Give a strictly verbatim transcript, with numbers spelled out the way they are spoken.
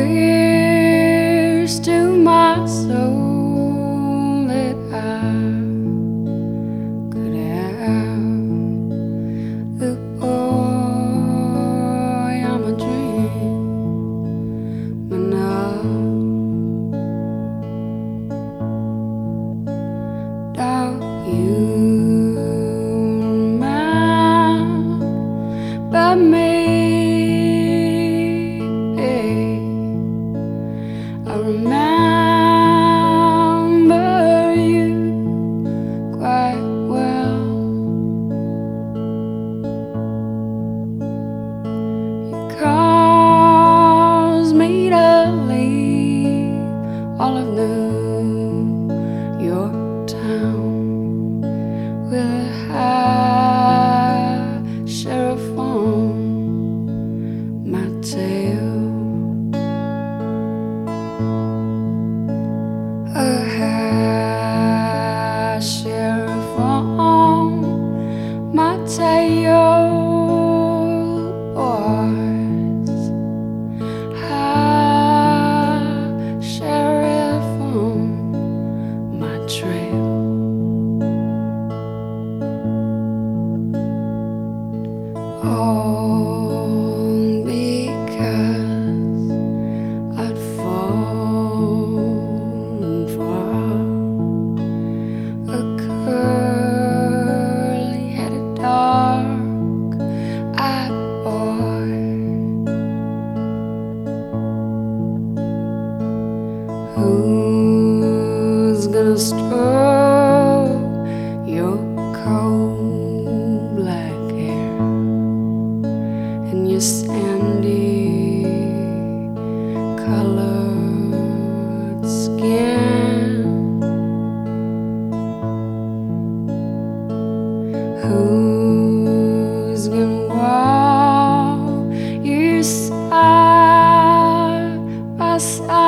swears to my soul that I could have the boy I'm a dream, but no, don't you remember me? I remember you quite well. You caused me to leave all of New York town with a high sheriff on my tail. A high sheriff on my tail, boys. High sheriff on my trail. All because I'd fallen for a curly-headed, dark-eyed boy who's gonna stroke your cold black hair and your sandy colored skin, who's gonna walk you side by side